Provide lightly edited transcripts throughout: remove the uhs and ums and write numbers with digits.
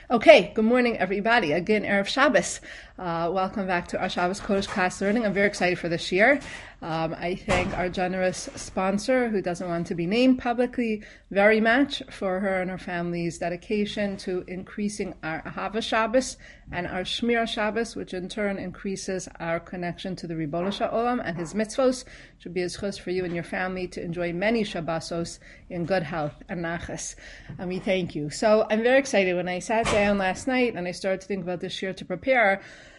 Okay, good morning, everybody. Again, Erev Shabbos. Welcome back to our Shabbos Kodesh class learning. I'm very excited for this year. I thank our generous sponsor, who doesn't want to be named publicly, very much for her and her family's dedication to increasing our Ahava Shabbos and our Shmira Shabbos, which in turn increases our connection to the Ribono Shel Olam and his mitzvos. It should be a zchus for you and your family to enjoy many Shabbosos in good health and nachas. And we thank you. So I'm very excited. When I sat down last night and I started to think about this year to prepare,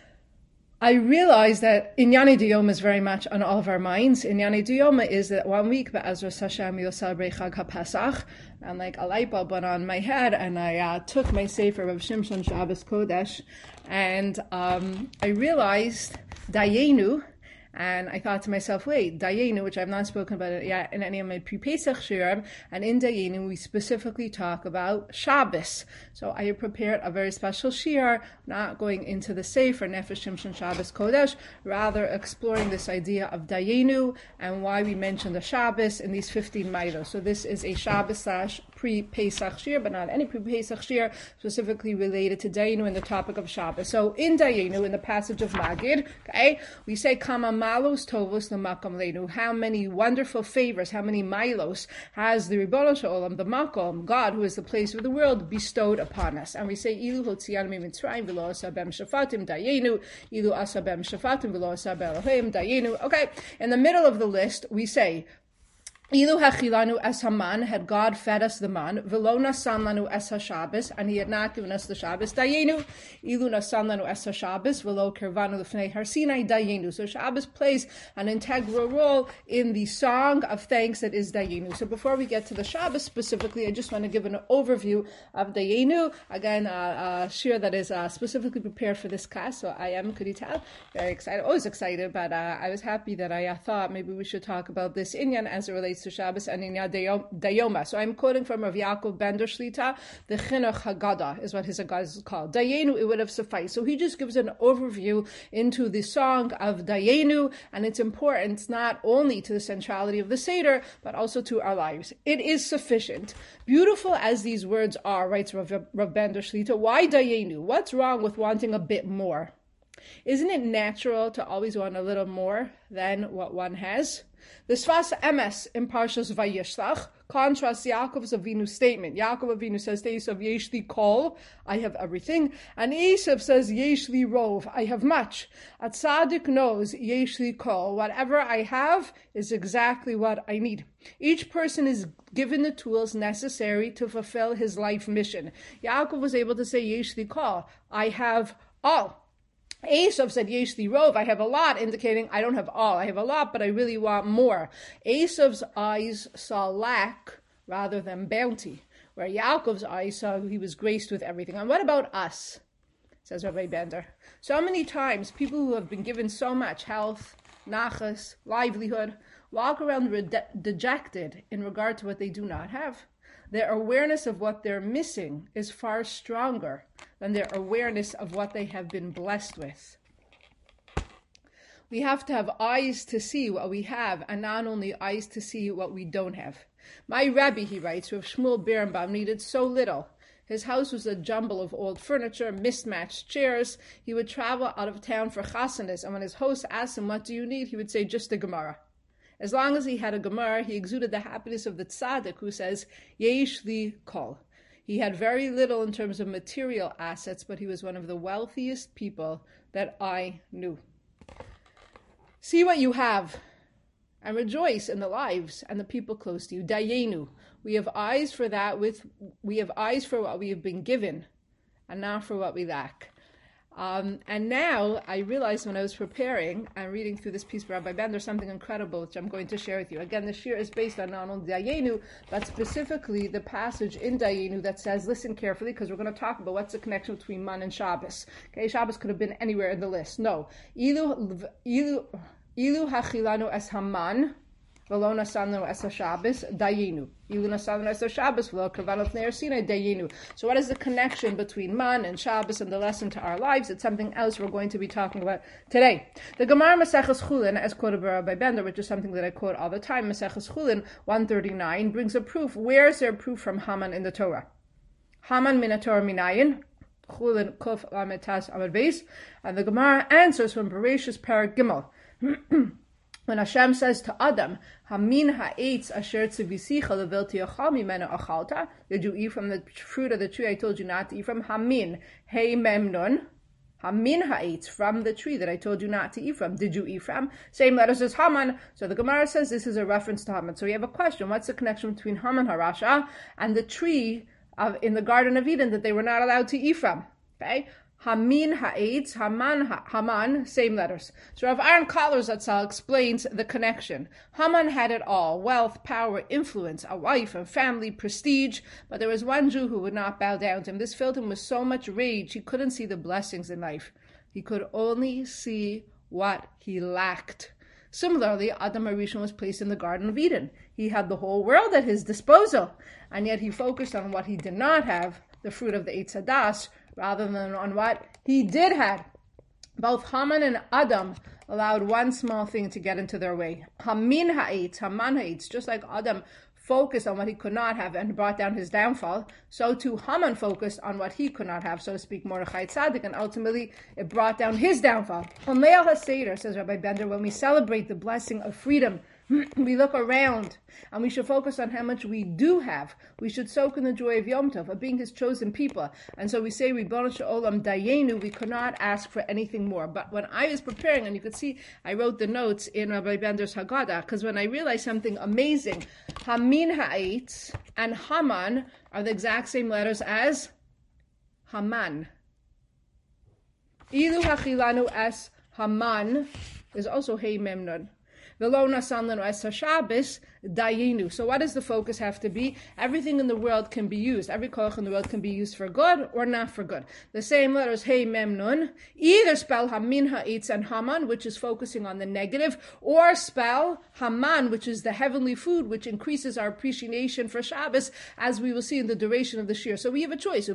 I realized that Inyane Diyoma is very much on all of our minds. Inyane Diyoma is that 1 week, Be'ezras Hashem, you'll celebrate Chag HaPesach, and like a light bulb went on my head, and I took my Sefer of Shimshon Shabbos Kodesh, and I realized Dayenu. And I thought to myself, wait, Dayenu, which I've not spoken about it yet in any of my pre-Pesach shirim, and in Dayenu we specifically talk about Shabbos. So I have prepared a very special shir, not going into the Sefer Nefesh Shimshon Shabbos Kodesh, rather exploring this idea of Dayenu and why we mention the Shabbos in these 15 milos. So this is a Shabbos / pre-Pesach shir, but not any pre-Pesach shir, specifically related to Dayenu and the topic of Shabbos. So in Dayenu, in the passage of Magid, okay, we say Kama Malos Tovos L'Makom Leinu. How many wonderful favors, how many milos has the Ribono Shel Olam, the Makom, God, who is the place of the world, bestowed upon us. And we say Ilu Hotzianu Mitzrayim V'lo Asa Bem Shafatim Dayenu, Ilu Asa Bem Shafatim V'lo Asa Be'Elohim Dayenu. Okay, in the middle of the list, we say Ilu hachilanu es haman, had God fed us the man, v'lo nasan lanu es haShabbos, and he had not given us the Shabbos, dayenu. Ilu nasan lanu es haShabbos, v'lo kirvanu l'fnei har Sinai, dayenu. So Shabbos plays an integral role in the song of thanks that is dayenu. So before we get to the Shabbos specifically, I just want to give an overview of dayenu. Again, a shir that is specifically prepared for this class, so I am, could you tell, very excited, always excited, but I was happy that I thought maybe we should talk about this inyan as it relates to Shabbos and Inya Dayoma. So I'm quoting from Rav Yaakov Bender Shlita, the Chinuch Haggadah is what his Haggadah is called. Dayenu, it would have sufficed. So he just gives an overview into the song of Dayenu and its importance not only to the centrality of the Seder, but also to our lives. It is sufficient. Beautiful as these words are, writes Rav Bender Shlita, why Dayenu? What's wrong with wanting a bit more? Isn't it natural to always want a little more than what one has? The Sfas Emes in Parshas Vayishlach contrasts Yaakov's Avinu statement. Yaakov Avinu says to Esav, Yesh li kol, I have everything. And Esav says, Yesh li rov, I have much. A tzaddik knows, Yesh li kol, whatever I have is exactly what I need. Each person is given the tools necessary to fulfill his life mission. Yaakov was able to say, Yesh li kol, I have all. Esav said, Yesh li rov, I have a lot, indicating I don't have all. I have a lot, but I really want more. Esav's eyes saw lack rather than bounty, where Yaakov's eyes saw he was graced with everything. And what about us? Says Rabbi Bender. So many times, people who have been given so much health, nachas, livelihood, walk around dejected in regard to what they do not have. Their awareness of what they're missing is far stronger than their awareness of what they have been blessed with. We have to have eyes to see what we have, and not only eyes to see what we don't have. My Rebbe, he writes, Rav Shmuel Birnbaum, needed so little. His house was a jumble of old furniture, mismatched chairs. He would travel out of town for chasanas, and when his host asked him, what do you need? He would say, just a Gemara. As long as he had a Gemara, he exuded the happiness of the tzaddik who says, Yesh li kol. He had very little in terms of material assets, but he was one of the wealthiest people that I knew. See what you have and rejoice in the lives and the people close to you. Dayenu. We have eyes for that. We have eyes for what we have been given and not for what we lack. And now I realized when I was preparing and reading through this piece of Rabbi Ben, there's something incredible which I'm going to share with you. Again, the shir is based on not only Dayenu, but specifically the passage in Dayenu that says, listen carefully, because we're going to talk about what's the connection between Man and Shabbos. Okay, Shabbos could have been anywhere in the list. No. Ilu hachilanu es haman, v'lo nasan es haShabbos, dayenu. Ilu nasan es haShabbos, v'lo kirvanu l'fnei har Sinai, dayenu. So what is the connection between Man and Shabbos and the lesson to our lives? It's something else we're going to be talking about today. The Gemara Maseches Chulin, as quoted by Rabbi Bender, which is something that I quote all the time, Maseches Chulin 139, brings a proof. Where is there proof from Haman in the Torah? Haman min Torah minayin. Chulin Kuf Lametas Amad Beis, and the Gemara answers from Bereshis Parak Gimel. When Hashem says to Adam, Hamin ha'etz asher tzivisicha levilti achal mimenu achalta, did you eat from the fruit of the tree I told you not to eat from? Hamin, hey memnun, Hamin ha'etz, from the tree that I told you not to eat from, did you eat from? Same letters as Haman. So the Gemara says this is a reference to Haman. So we have a question. What's the connection between Haman HaRasha and the tree in the Garden of Eden that they were not allowed to eat from? Okay? Hamin ha'etz, Haman, same letters. So Rav Aaron Kotler Zatzal explains the connection. Haman had it all: wealth, power, influence, a wife, a family, prestige. But there was one Jew who would not bow down to him. This filled him with so much rage, he couldn't see the blessings in life. He could only see what he lacked. Similarly, Adam HaRishon was placed in the Garden of Eden. He had the whole world at his disposal, and yet he focused on what he did not have, the fruit of the Eitz Hadas, rather than on what he did have. Both Haman and Adam allowed one small thing to get into their way. Hamin ha'etz, Haman ha'etz, just like Adam focused on what he could not have and brought down his downfall, so too Haman focused on what he could not have, so to speak, Mordechai Tzaddik, and ultimately it brought down his downfall. On Leil HaSeder, says Rabbi Bender, when we celebrate the blessing of freedom, we look around and we should focus on how much we do have. We should soak in the joy of Yom Tov, of being his chosen people. And so we say, Ribono Shel Olam Dayenu, we could not ask for anything more. But when I was preparing, and you could see I wrote the notes in Rabbi Bender's Haggadah, because when I realized something amazing, Hamin ha'etz and Haman are the exact same letters as Haman. Ilu hachilanu as Haman is also Hey Memnon. So what does the focus have to be? Everything in the world can be used. Every koach in the world can be used for good or not for good. The same letters, Hey Mem Nun, either spell Hamin ha'etz and Haman, which is focusing on the negative, or spell Haman, which is the heavenly food, which increases our appreciation for Shabbos, as we will see in the duration of the shir. So we have a choice.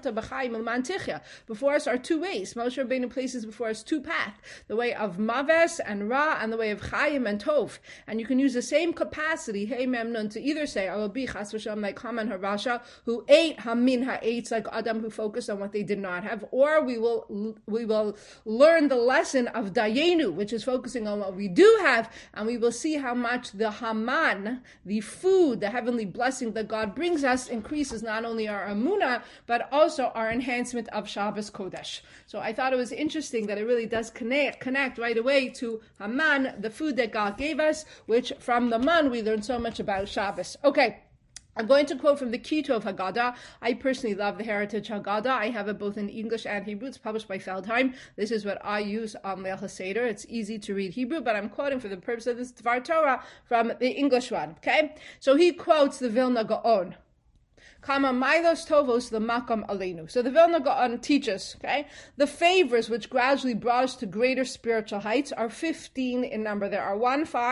Before us are two ways. Moshe Rabbeinu places before us two paths: the way of Maves and Ra, and the way of Chaim and Tov. And you can use the same capacity, Hey Memnun, to either say, I will be Chas v'shalom like Haman HaRasha, who ate Hamin ha'etz, like Adam, who focused on what they did not have, or we will learn the lesson of Dayenu, which is focusing on what we do have, and we will see how much the Haman, the food, the heavenly blessing that God brings us, increases not only our Amunah, but also our enhancement of Shabbos Kodesh. So I thought it was interesting that it really does connect right away to Haman, the food that God gave us, which from the man we learn so much about Shabbos. Okay. I'm going to quote from the Kitov Haggadah. I personally love the Heritage Haggadah. I have it both in English and Hebrew. It's published by Feldheim. This is what I use on Leil HaSeder. It's easy to read Hebrew, but I'm quoting for the purpose of this Dvar Torah from the English one. Okay? So he quotes the Vilna Gaon. Kama Milos Tovos the Makam Aleinu. So the Vilna Gaon teaches, okay, the favors which gradually brought us to greater spiritual heights are 15 in number. There are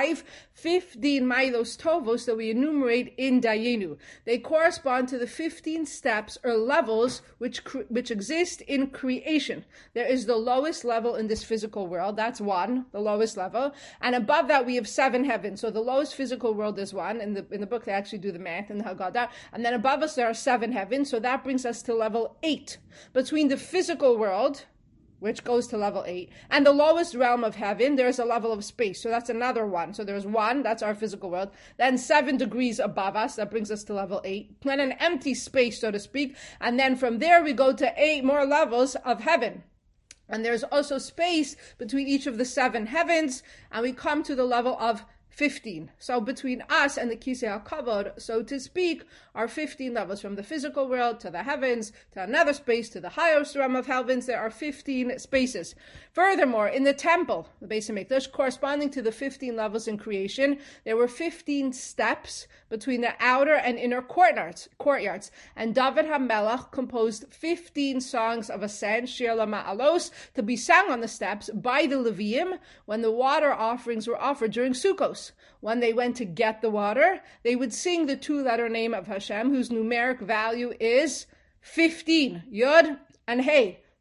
15 Milos Tovos that we enumerate in Dayenu. They correspond to the 15 steps or levels which exist in creation. There is the lowest level in this physical world. That's one, the lowest level. And above that we have 7 heavens. So the lowest physical world is one. In the book they actually do the math in the Haggadah. And then above us there are 7 heavens, so that brings us to level 8. Between the physical world, which goes to level 8, and the lowest realm of heaven, there's a level of space, so that's another 1. So there's 1, that's our physical world. Then 7 degrees above us, that brings us to level 8. Then an empty space, so to speak, and then from there we go to 8 more levels of heaven. And there's also space between each of the 7 heavens, and we come to the level of 15. So between us and the Kisei HaKavod, so to speak, are 15 levels. From the physical world to the heavens, to another space, to the highest realm of heavens, there are 15 spaces. Furthermore, in the temple, the Beis HaMikdash, corresponding to the 15 levels in creation, there were 15 steps between the outer and inner courtyards. And David HaMelech composed 15 songs of ascent, Shir LaMa'alos, to be sung on the steps by the Leviim when the water offerings were offered during Sukkos. When they went to get the water, they would sing the 2-letter name of Hashem, whose numeric value is 15, Yod and Hey.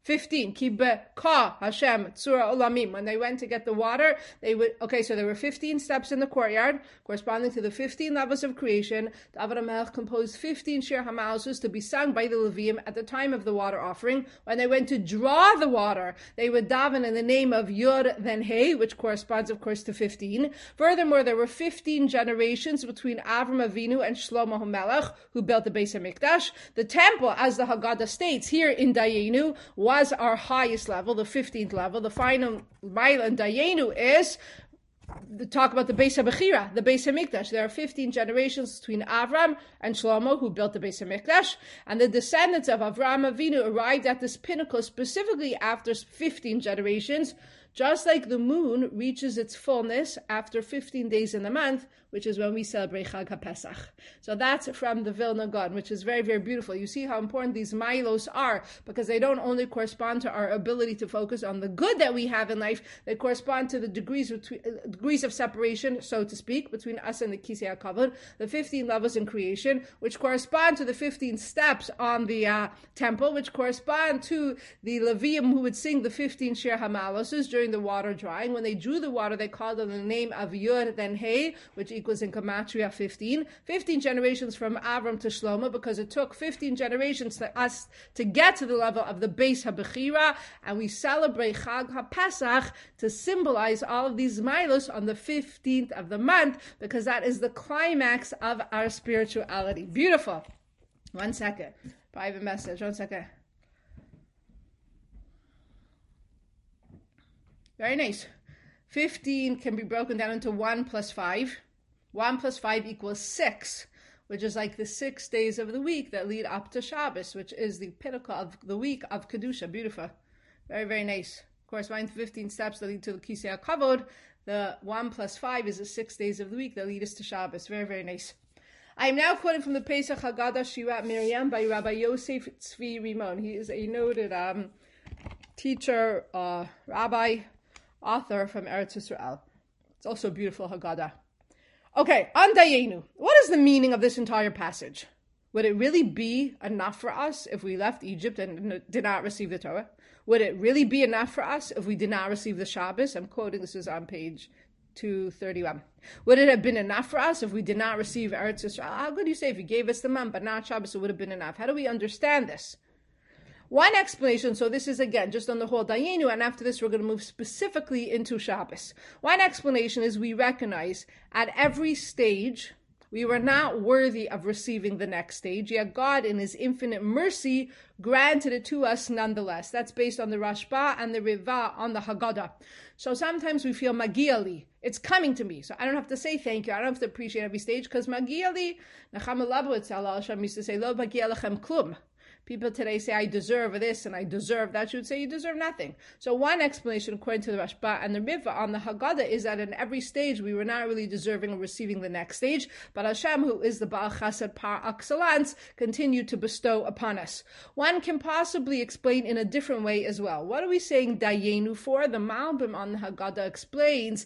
15. Kibe ka Hashem tzura olamim. When they went to get the water, so there were 15 steps in the courtyard, corresponding to the 15 levels of creation. David HaMelech composed 15 Shir HaMa'asos to be sung by the Levim at the time of the water offering. When they went to draw the water, they would daven in the name of Yud, then Hey, which corresponds, of course, to 15. Furthermore, there were 15 generations between Avram Avinu and Shlomo HaMelech, who built the Beis HaMikdash. The temple, as the Haggadah states here in Dayenu, was our highest level, the 15th level. The final mile in Dayenu is the talk about the Beis HaBechira, the Beis HaMikdash. There are 15 generations between Avram and Shlomo, who built the Beis HaMikdash, and the descendants of Avram Avinu arrived at this pinnacle specifically after 15 generations, just like the moon reaches its fullness after 15 days in the month, which is when we celebrate Chag HaPesach. So that's from the Vilna Gaon, which is very, very beautiful. You see how important these milos are, because they don't only correspond to our ability to focus on the good that we have in life, they correspond to the degrees of separation, so to speak, between us and the Kisei HaKavod, the 15 levels in creation, which correspond to the 15 steps on the temple, which correspond to the Levium who would sing the 15 Shir HaMa'alos during the water drying. When they drew the water, they called on the name of Yud, then Hey, which equals in Gematria 15. 15 generations from Avram to Shlomo, because it took 15 generations to us to get to the level of the Beis HaBechira, and we celebrate Chag HaPesach to symbolize all of these milos on the 15th of the month, because that is the climax of our spirituality. Beautiful. 1 second. Private message. 1 second. Very nice. 15 can be broken down into 1 plus 5. 1 plus 5 equals 6, which is like the 6 days of the week that lead up to Shabbos, which is the pinnacle of the week of Kedusha. Beautiful. Very, very nice. Corresponding to 15 steps that lead to the Kisei HaKavod, the 1 plus 5 is the 6 days of the week that lead us to Shabbos. Very, very nice. I am now quoting from the Pesach Haggadah Shirat Miriam by Rabbi Yosef Tzvi Rimon. He is a noted teacher, rabbi, author from Eretz Yisrael. It's also a beautiful Haggadah. Okay, on Dayenu. What is the meaning of this entire passage? Would it really be enough for us if we left Egypt and did not receive the Torah? Would it really be enough for us if we did not receive the Shabbos? I'm quoting, this is on page 231. Would it have been enough for us if we did not receive Eretz Yisrael? How could you say if you gave us the month but not Shabbos, it would have been enough? How do we understand this? One explanation, so this is again just on the whole Dayenu, and after this we're going to move specifically into Shabbos. One explanation is we recognize at every stage we were not worthy of receiving the next stage, yet God in His infinite mercy granted it to us nonetheless. That's based on the Rashba and the Riva on the Haggadah. So sometimes we feel Magiali, it's coming to me, so I don't have to say thank you, I don't have to appreciate every stage, because Magiali, Nachama Labowitz, Allah Hashem used to say, Lo Magia Lechem Klum. People today say, I deserve this and I deserve that. You would say you deserve nothing. So one explanation, according to the Rashba and the Riva on the Haggadah, is that in every stage we were not really deserving of receiving the next stage, but Hashem, who is the Baal Chesed par excellence, continued to bestow upon us. One can possibly explain in a different way as well. What are we saying Dayenu for? The Malbim on the Haggadah explains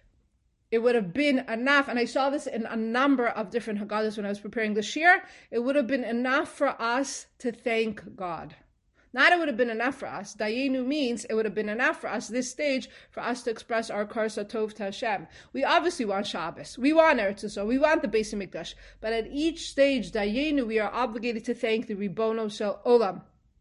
it would have been enough, and I saw this in a number of different Haggadahs when I was preparing this year, it would have been enough for us to thank God. Not it would have been enough for us. Dayenu means it would have been enough for us, this stage, for us to express our Karsa Tov to Hashem. We obviously want Shabbos. We want Eretz Yisrael. We want the Beis HaMikdash. But at each stage, Dayenu, we are obligated to thank the Ribono Shel Olam.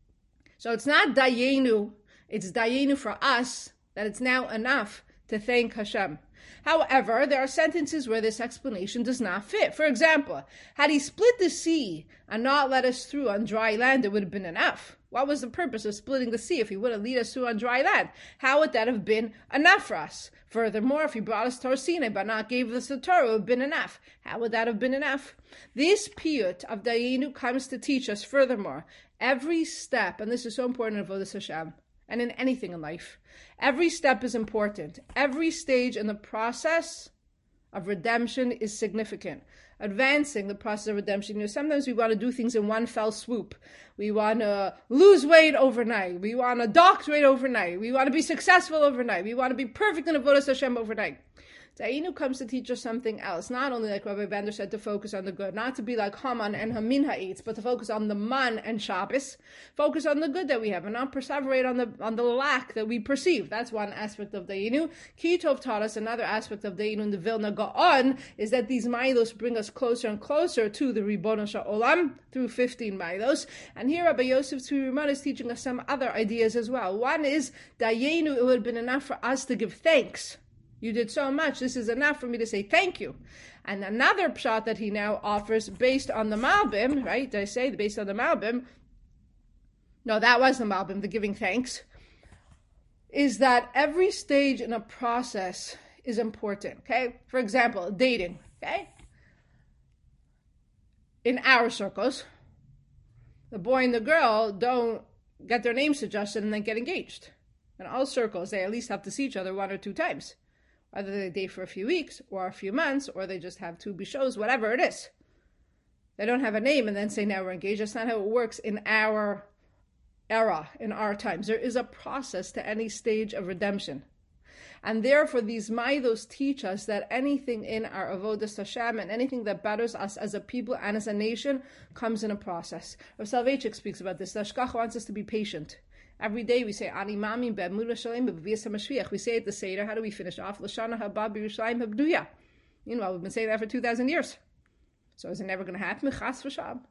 So it's not Dayenu, it's Dayenu for us, that it's now enough to thank Hashem. However, there are sentences where this explanation does not fit. For example, had He split the sea and not let us through on dry land, it would have been enough. What was the purpose of splitting the sea if He would have led us through on dry land? How would that have been enough for us? Furthermore, if He brought us to Har Sinai but not gave us the Torah, it would have been enough. How would that have been enough? This piyut of Dayenu comes to teach us, furthermore, every step, and this is so important in Avodas Hashem, and in anything in life, every step is important. Every stage in the process of redemption is significant. Advancing the process of redemption. Sometimes we want to do things in one fell swoop. We want to lose weight overnight. We want a doctorate overnight. We want to be successful overnight. We want to be perfect in Avodas Hashem overnight. Dayenu comes to teach us something else. Not only, like Rabbi Bender said, to focus on the good, not to be like Haman and Hamin ha'etz, but to focus on the man and Shabbos, focus on the good that we have, and not perseverate on the lack that we perceive. That's one aspect of Dayenu. Kitov taught us another aspect of Dayenu in the Vilna Gaon is that these Mailos bring us closer and closer to the Ribono Shel Olam through 15 Mailos. And here Rabbi Yosef Tzvi Rimon is teaching us some other ideas as well. One is Dayenu, it would have been enough for us to give thanks. You did so much. This is enough for me to say thank you. And another pshat that he now offers based on the Malbim, right? Did I say based on the Malbim? No, that was the Malbim, the giving thanks, is that every stage in a process is important, okay? For example, dating, okay? In our circles, the boy and the girl don't get their names suggested and then get engaged. In all circles, they at least have to see each other 1 or 2 times. Whether they date for a few weeks or a few months, or they just have 2 bishos, whatever it is. They don't have a name and then say, now we're engaged. That's not how it works in our era, in our times. There is a process to any stage of redemption. And therefore, these Maidos teach us that anything in our Avodas Hashem and anything that betters us as a people and as a nation comes in a process. Rav Soloveitchik speaks about this. The Ashkach wants us to be patient. Every day we say, Ani Mami Be'emuna Shalem Be'viyas HaMashiach. We say at the Seder, how do we finish off? Lashana Haba B'Yerushalayim Habduya. We've been saying that for 2,000 years. So is it never going to happen? Chas v'sham.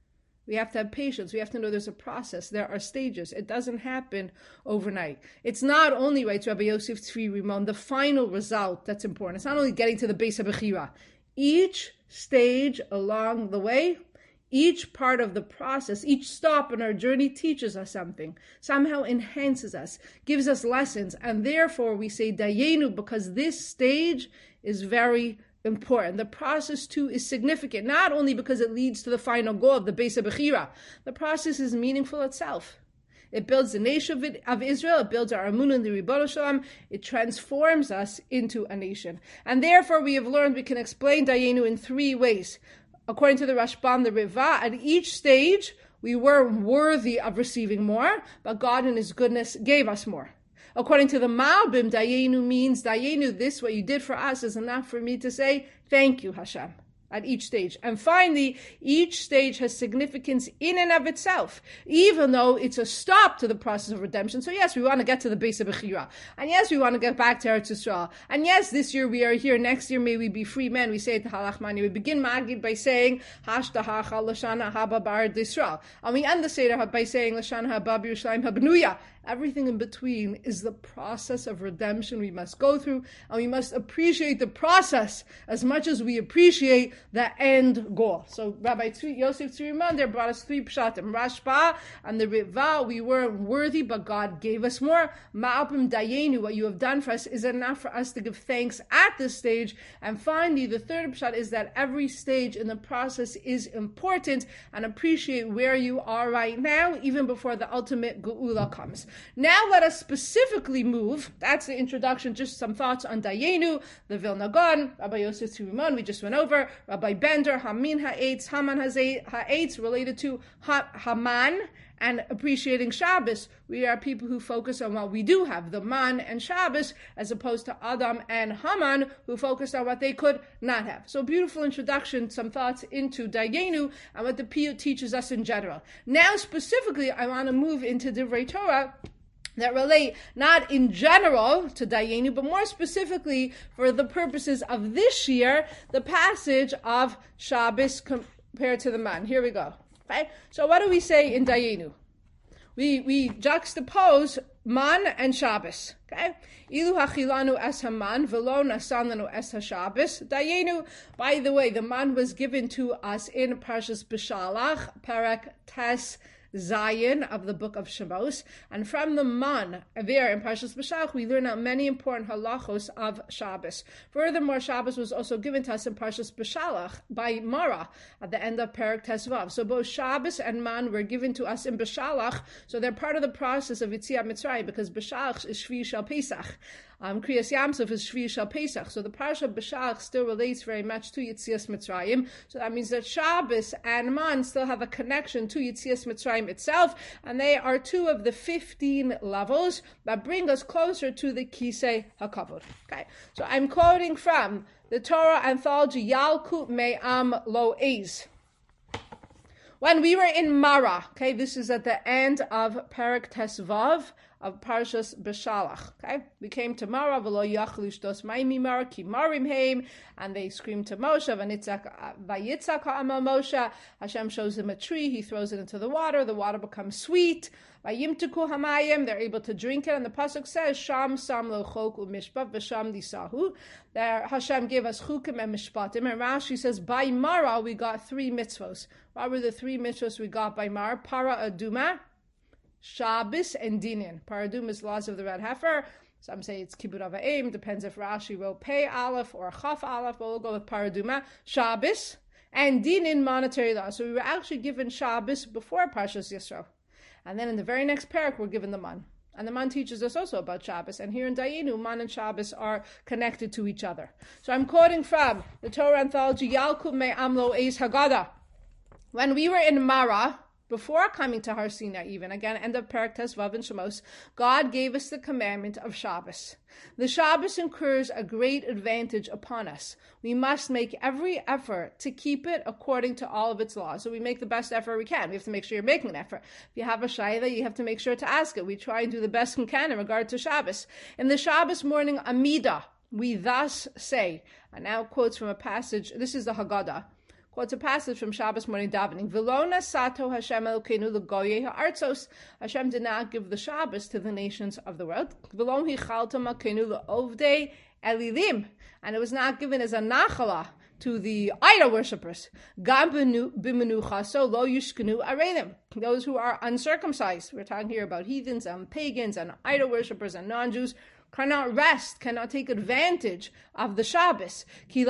We have to have patience. We have to know there's a process. There are stages. It doesn't happen overnight. It's not only, right, Rabbi Yosef Tzvi Rimon, the final result that's important. It's not only getting to the base of Bechira. Each stage along the way, each part of the process, each stop in our journey teaches us something, somehow enhances us, gives us lessons, and therefore we say Dayenu because this stage is very important. The process too is significant, not only because it leads to the final goal of the Beis HaBechira. The process is meaningful itself. It builds the nation of Israel. It builds our Amunah in the Ribono Shel Olam. It transforms us into a nation. And therefore we have learned we can explain Dayenu in 3 ways. According to the Rashbam, the Riva, at each stage we were worthy of receiving more, but God in His goodness gave us more. According to the Malbim, Dayenu means, Dayenu, this, what you did for us, is enough for me to say, thank you, Hashem, at each stage. And finally, each stage has significance in and of itself, even though it's a stop to the process of redemption. So yes, we want to get to the base of Bechira. And yes, we want to get back to Eretz Yisrael. And yes, this year we are here. Next year, may we be free men. We say it to Halach Mani. We begin Magid by saying, Hashtahacha Lashana Haba Bar D'Yisrael. And we end the Seder by saying, Lashana Haba B'Yerushalayim Habnuya. Everything in between is the process of redemption we must go through, and we must appreciate the process as much as we appreciate the end goal. So Rabbi Yosef Tzvi Rimon there brought us 3 pshatim. Rashba and the Riva, we weren't worthy, but God gave us more. Ma'alpim Dayenu, what you have done for us is enough for us to give thanks at this stage. And finally, the third pshat is that every stage in the process is important, and appreciate where you are right now, even before the ultimate geula comes. Now let us specifically move, that's the introduction, just some thoughts on Dayenu, the Vilna Gaon, Rabbi Yosef Tzvi Rimon, we just went over, Rabbi Bender, Hamin ha'etz, Haman ha'etz, related to Haman, and appreciating Shabbos. We are people who focus on what we do have, the man and Shabbos, as opposed to Adam and Haman, who focused on what they could not have. So beautiful introduction, some thoughts into Dayenu and what the Piyut teaches us in general. Now specifically, I want to move into Divrei Torah that relate not in general to Dayenu, but more specifically for the purposes of this year, the passage of Shabbos compared to the man. Here we go. Okay? So what do we say in Dayenu? We juxtapose man and Shabbos. Okay? Ilu hachilanu es haman velo nasan es haShabbos. Dayenu, by the way, the man was given to us in Parshas Beshalach, Perek Tes Zion of the book of Shemos, and from the man there in Parshas Beshalach we learn out many important halachos of Shabbos. Furthermore, Shabbos was also given to us in Parshas Beshalach by Mara at the end of Perek Tesvav. So both Shabbos and man were given to us in Beshalach, so they're part of the process of Yetziat Mitzrayim, because Beshalach is Shvi Shel Pesach. Kriyas Yamsuf is Shvi Shal Pesach. So the Parsha B'Shalach still relates very much to Yitzias Mitzrayim. So that means that Shabbos and Man still have a connection to Yitzias Mitzrayim itself, and they are two of the 15 levels that bring us closer to the Kisei HaKavod. Okay, so I'm quoting from the Torah anthology Yalkut Me'am Lo Eiz. When we were in Mara, okay, this is at the end of Perek Tesvav of Parshas B'Shalach. Okay, we came to Mara, v'lo yachlu shtos mayim mimara ki marim heim, and they screamed to Moshe, vayitzak ha'amal Moshe. Hashem shows him a tree, he throws it into the water becomes sweet. Vayimtuku hamayim, they're able to drink it, and the pasuk says, Sham sam lo chok u'mishpat v'sham disahu. There Hashem gave us chukim and mishpatim, and Rashi says, by Mara we got 3 mitzvos. What were the 3 mitzvos we got by Mara? Para aduma, Shabbos, and Dinin. Para aduma is laws of the red heifer. Some say it's Kibbud Av Ha'em, depends if Rashi wrote Pei Aleph or Chaf Aleph, but we'll go with Para aduma, Shabbos, and Dinin, monetary law. So we were actually given Shabbos before Parshas Yisro. And then in the very next parak, we're given the Man. And the Man teaches us also about Shabbos. And here in Dayenu, Man and Shabbos are connected to each other. So I'm quoting from the Torah anthology, Yalkut Me'am Lo Eiz Haggadah. When we were in Mara, before coming to Har Sinai even, again, end of Perek Tesvav and Shemos, God gave us the commandment of Shabbos. The Shabbos incurs a great advantage upon us. We must make every effort to keep it according to all of its laws. So we make the best effort we can. We have to make sure you're making an effort. If you have a shayla, you have to make sure to ask it. We try and do the best we can in regard to Shabbos. In the Shabbos morning Amida, we thus say, and now quotes from a passage, this is the Haggadah, quotes a passage from Shabbos morning davening. V'lo sato Hashem Elokeinu l'goyei ha'artzos. Hashem did not give the Shabbos to the nations of the world. V'lo hichalta malkeinu l'ovdei elilim. And it was not given as a nachala to the idol worshippers. Gam b'menucha so lo yushkenu arelim. Those who are uncircumcised. We're talking here about heathens and pagans and idol worshippers and non-Jews. Cannot rest, cannot take advantage of the Shabbos.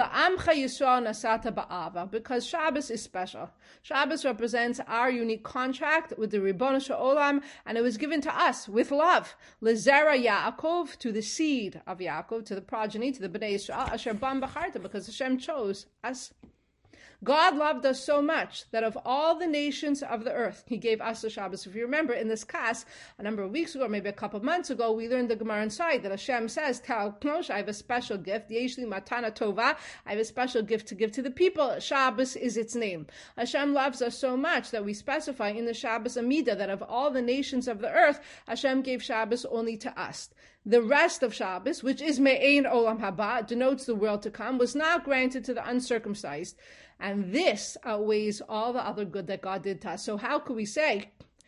Because Shabbos is special. Shabbos represents our unique contract with the Ribono Shel Olam, and it was given to us with love. Lezera Yaakov, to the seed of Yaakov, to the progeny, to the Bnei Yisrael, Asher Bam B'charta, because Hashem chose us. God loved us so much that of all the nations of the earth, he gave us the Shabbos. If you remember in this class, a number of weeks ago, maybe a couple of months ago, we learned the Gemara inside that Hashem says, Tell Moshe, I have a special gift, Yeshli Matana Tova, I have a special gift to give to the people. Shabbos is its name. Hashem loves us so much that we specify in the Shabbos Amida that of all the nations of the earth, Hashem gave Shabbos only to us. The rest of Shabbos, which is Me'ein Olam Haba, denotes the world to come, was not granted to the uncircumcised. And this outweighs all the other good that God did to us. So how could we say,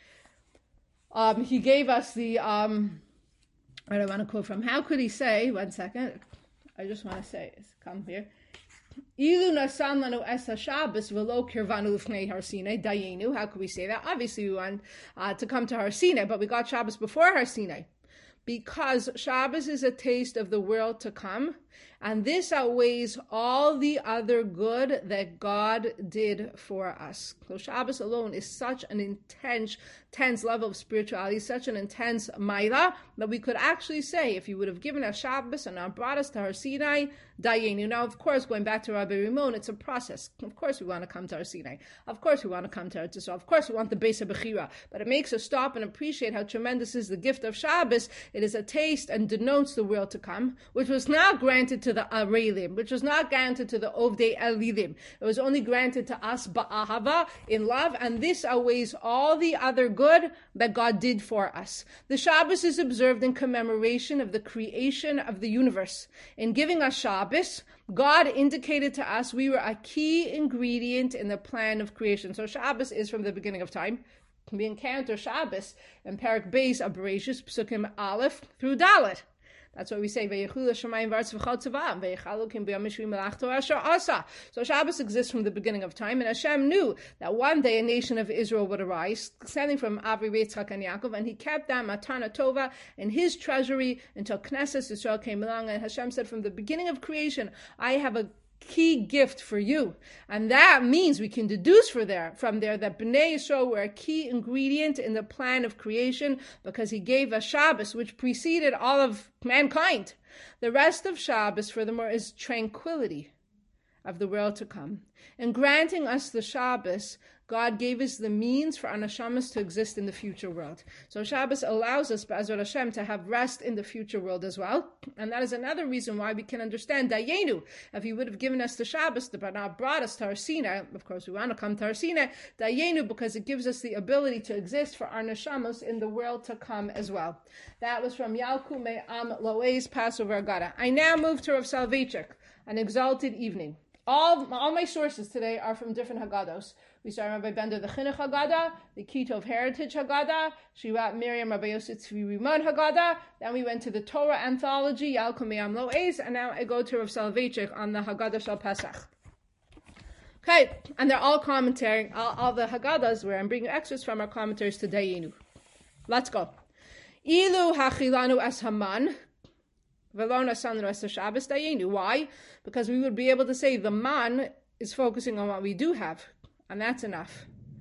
he gave us the, I don't want to quote from, how could he say, one second, I just want to say, come here. Ilu nasan lanu es Shabbos v'lo kirvanu l'fnei Har Sinai dayenu. How could we say that? Obviously we want to come to Har Sinai, but we got Shabbos before Har Sinai. Because Shabbos is a taste of the world to come, and this outweighs all the other good that God did for us. So Shabbos alone is such an intense level of spirituality, such an intense maila, that we could actually say, if you would have given us Shabbos and not brought us to Har Sinai, dayenu. Now, of course, going back to Rabbi Rimon, it's a process. Of course we want to come to Har Sinai. Of course we want to come to Eretz Yisrael. Of course we want the Beis HaBechira. But it makes us stop and appreciate how tremendous is the gift of Shabbos. It is a taste and denotes the world to come, which was not granted to the Arelim, which was not granted to the Ovdei Elilim. It was only granted to us ba'ahava, in love, and this outweighs all the other good that God did for us. The Shabbos is observed in commemoration of the creation of the universe. In giving us Shabbos, God indicated to us we were a key ingredient in the plan of creation. So Shabbos is from the beginning of time. We encounter Shabbos in Perek Beis of Bereshis, Psukim Aleph through Dalet. That's what we say. So Shabbos exists from the beginning of time, and Hashem knew that one day a nation of Israel would arise, descending from Avri, Yitzchak, and Yaakov, and he kept that Matana Tova in his treasury until Knesset Israel came along, and Hashem said, from the beginning of creation, I have a key gift for you. And that means we can deduce from there that Bnei Yisrael were a key ingredient in the plan of creation because he gave us Shabbos, which preceded all of mankind. The rest of Shabbos, furthermore, is tranquility of the world to come. In granting us the Shabbos, God gave us the means for our neshamas to exist in the future world. So Shabbos allows us, B'ezrat Hashem, to have rest in the future world as well. And that is another reason why we can understand Dayenu. If he would have given us the Shabbos, but not brought us to Har Sinai, of course we want to come to Har Sinai, Dayenu, because it gives us the ability to exist for our neshamas in the world to come as well. That was from Yalku Me'am Lo'ez Passover Agada. I now move to Rav Soloveitchik, An Exalted Evening. All my sources today are from different Haggados. We saw Rabbi Bender the Chinuch Haggadah, the Kitov Heritage Haggadah, Shirat Miriam Rabbi Yosef Tzvi Rimon Haggadah. Then we went to the Torah Anthology, Yalku Me'am Lo'ez, and now I go to Rav Soloveitchik on the Haggadah Shal Pesach. Okay, and they're all commentary. All the Haggadahs where I'm bringing extras from are commentaries to Dayenu. Let's go. Ilu hachilanu es haman. Why? Because we would be able to say the man is focusing on what we do have, and that's enough.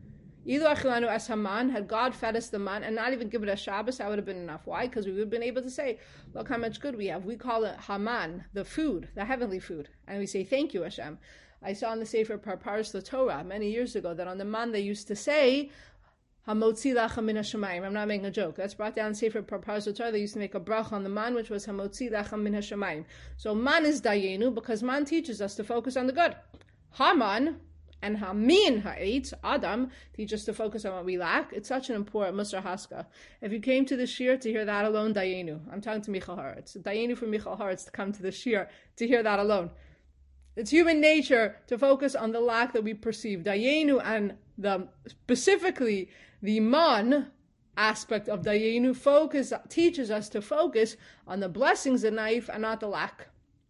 Had God fed us the man and not even given us Shabbos, that would have been enough. Why? Because we would have been able to say, look how much good we have. We call it Haman, the food, the heavenly food. And we say, thank you, Hashem. I saw in the Sefer Parparas the Torah many years ago that on the man they used to say, Hamotzi lachem min hashamayim. I'm not making a joke. That's brought down in Sefer Parparas Torah. They used to make a bracha on the man, which was Hamotzi lachem min hashamayim. So man is dayenu because man teaches us to focus on the good. Haman and Hamin ha'etz, Adam, teach us to focus on what we lack. It's such an important Musar Haska. If you came to the shir to hear that alone, dayenu. I'm talking to Michal Haaretz. Dayenu for Michal Haaretz to come to the shir to hear that alone. It's human nature to focus on the lack that we perceive. Dayenu and specifically the man aspect of Dayenu teaches us to focus on the blessings in life and not the lack.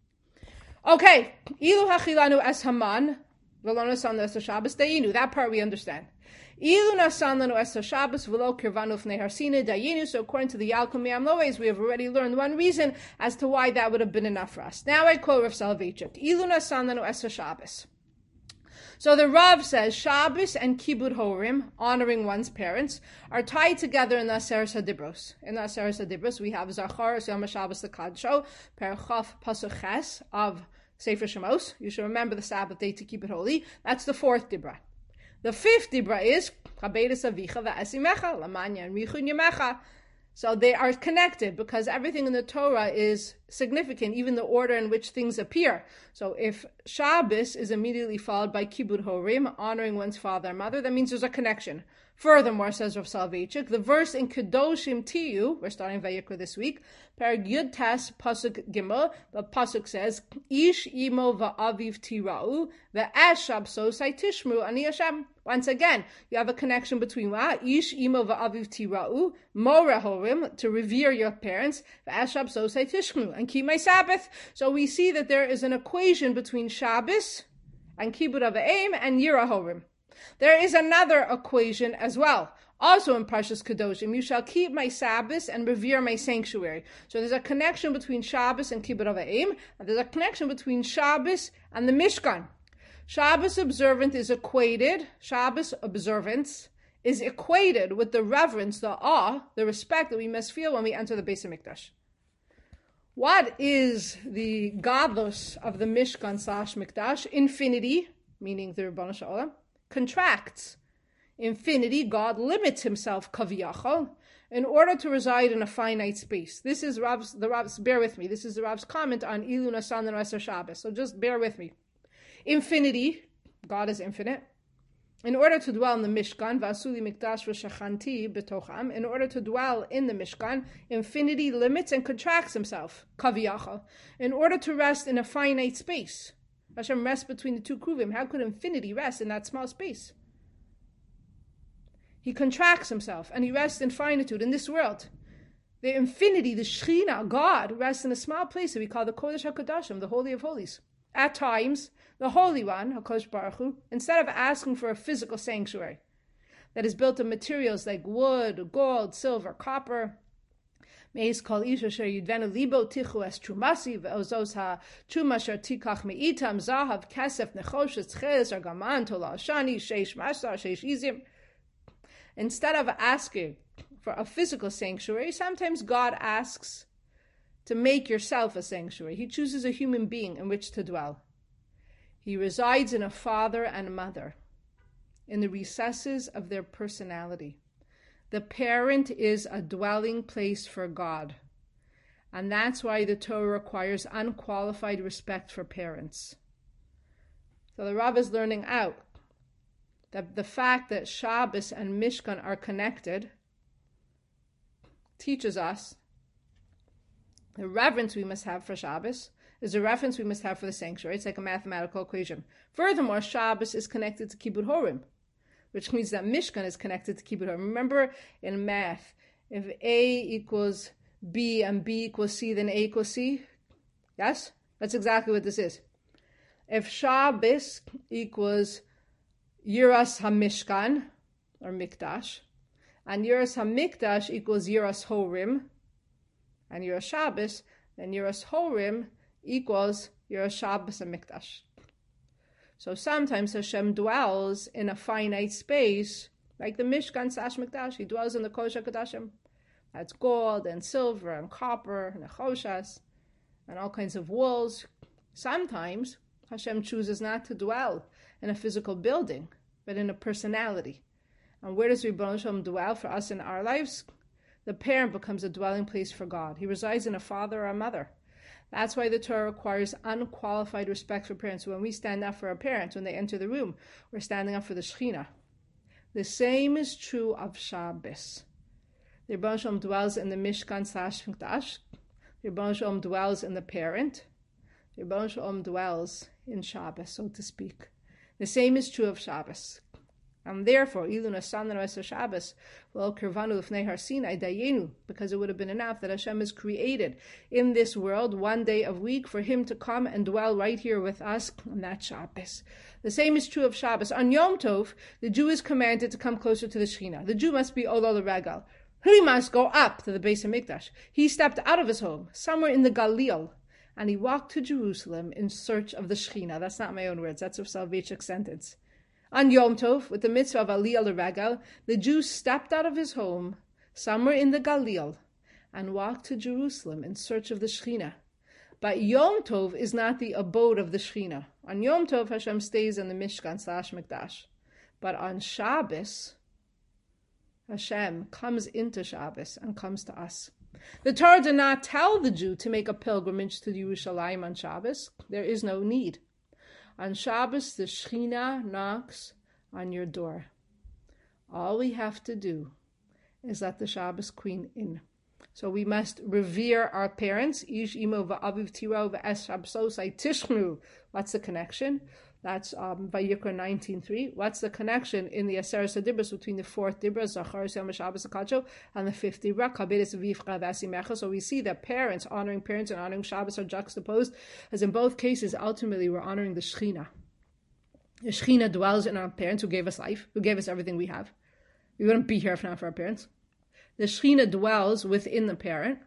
Okay, Ilu hachilanu es haman, v'lo nasan es Shabbos Dayenu. That part we understand. Ilu nasan lanu es Shabbos v'lo kirvanu fnei Har Sinai Dayenu. So according to the Yalku Me'am Lo'ez, we have already learned one reason as to why that would have been enough for us. Now I quote Rav Soloveitchik. Ilu nasan lanu es Shabbos. So the Rav says Shabbos and Kibud Horim, honoring one's parents, are tied together in the Aseres HaDibros. In the Aseres HaDibros, we have Zachar Yom HaShabbos L'Kadsho, Perchaf Pasuk Ches of Sefer Shemos. You should remember the Sabbath day to keep it holy. That's the fourth Dibra. The fifth Dibra is Chabedes Avicha V'Esimecha, Lamanya and Richun Yemecha. So they are connected because everything in the Torah is significant, even the order in which things appear. So if Shabbos is immediately followed by Kibud Horim, honoring one's father and mother, that means there's a connection. Furthermore, says Rav Soloveitchik, the verse in Kedoshim Tiyu, we're starting Vayikra this week, Perek Yud Tes Pasuk Gimel, the Pasuk says, Ish imo va'aviv tira'u, ve'esh shabsosai tishmu ani Hashem. Once again, you have a connection between what? Ish imo va'aviv tira'u, more horim, to revere your parents, ve'esh shabsosai tishmu, and keep my Sabbath. So we see that there is an equation between Shabbos and Kibud Avim and Yira Horim. There is another equation as well, also in Parshas Kedoshim. You shall keep my Sabbath and revere my sanctuary. So there's a connection between Shabbos and Kibud Avim, and there's a connection between Shabbos and the Mishkan. Shabbos observance is equated with the reverence, the awe, the respect that we must feel when we enter the Beis HaMikdash. What is the godless of the Mishkan / Mikdash? Infinity, meaning the Ribono Shel Olam, contracts. Infinity, God limits himself, kaviyachol, in order to reside in a finite space. This is the Rav's, bear with me, this is the Rav's comment on Ilu Nasan and Eser Shabbos, so just bear with me. Infinity, God is infinite. In order to dwell in the Mishkan, Vasuli Mikdash V'Shachanti B'tocham, in order to dwell in the Mishkan, infinity limits and contracts himself, kaviyachol, in order to rest in a finite space. Hashem rests between the two kruvim. How could infinity rest in that small space? He contracts himself and he rests in finitude in this world. The infinity, the Shechina, God, rests in a small place that we call the Kodesh HaKodashim, the Holy of Holies. At times, the Holy One, HaKadosh Baruch Hu, instead of asking for a physical sanctuary that is built of materials like wood, gold, silver, copper, Meis kol ish asher yidvenu libo tichu es trumasi ve'ozos ha-truma asher tikach me'itam zahav kesef nechoshes ches argaman tola ashani sheish masar sheish izim. Instead of asking for a physical sanctuary, sometimes God asks to make yourself a sanctuary. He chooses a human being in which to dwell. He resides in a father and a mother, in the recesses of their personality. The parent is a dwelling place for God. And that's why the Torah requires unqualified respect for parents. So the Rav is learning out that the fact that Shabbos and Mishkan are connected teaches us the reverence we must have for Shabbos is the reference we must have for the sanctuary. It's like a mathematical equation. Furthermore, Shabbos is connected to Kibbut Horim, which means that Mishkan is connected to Kibbut Horim. Remember in math, if A equals B and B equals C, then A equals C? Yes? That's exactly what this is. If Shabbos equals Yiras HaMishkan, or Mikdash, and Yiras HaMikdash equals Yiras Horim, and Yiras Shabbos, then Yiras Horim equals Yiras Shabbos and Mikdash. So sometimes Hashem dwells in a finite space, like the Mishkan Sash Mikdash. He dwells in the Kodesh HaKodashim. That's gold and silver and copper and nechoshas and all kinds of wools. Sometimes Hashem chooses not to dwell in a physical building, but in a personality. And where does Rebbeinu Shalom dwell for us in our lives? The parent becomes a dwelling place for God. He resides in a father or a mother. That's why the Torah requires unqualified respect for parents. When we stand up for our parents, when they enter the room, we're standing up for the Shekhinah. The same is true of Shabbos. The Rebbeinu Shalom dwells in the Mishkan Sash Mikdash. The Rebbeinu Shalom dwells in the parent. The Rebbeinu Shalom dwells in Shabbos, so to speak. The same is true of Shabbos. And therefore, Ilu Nasan Esa Shabbos, well, Kirvanu Lifnei Har Sinai Dayenu, because it would have been enough that Hashem is created in this world one day a week for Him to come and dwell right here with us on that Shabbos. The same is true of Shabbos. On Yom Tov, the Jew is commanded to come closer to the Shekhinah. The Jew must be Olo L'Regal. He must go up to the Beis HaMikdash. He stepped out of his home, somewhere in the Galil, and he walked to Jerusalem in search of the Shekhinah. That's not my own words. That's a Soloveitchik sentence. On Yom Tov, with the mitzvah of Aliyah L'Regal, the Jew stepped out of his home, somewhere in the Galil, and walked to Jerusalem in search of the Shekhinah. But Yom Tov is not the abode of the Shekhinah. On Yom Tov, Hashem stays in the Mishkan Sash Mikdash. But on Shabbos, Hashem comes into Shabbos and comes to us. The Torah did not tell the Jew to make a pilgrimage to Yerushalayim on Shabbos. There is no need. On Shabbos, the Shekhinah knocks on your door. All we have to do is let the Shabbos queen in. So we must revere our parents. Ish imo va'aviv tiro v'es shabsosai tishnu. What's the connection? That's Vayikra 19:3. What's the connection in the Aseret Dibros between the fourth Dibra, Zachar Yom Shabbos Akacho, and the fifth Dibra, Kabedes Vivcha Vasimecha? So we see that parents honoring parents and honoring Shabbos are juxtaposed, as in both cases, ultimately we're honoring the Shekhinah. The Shekhinah dwells in our parents who gave us life, who gave us everything we have. We wouldn't be here if not for our parents. The Shekhinah dwells within the parent,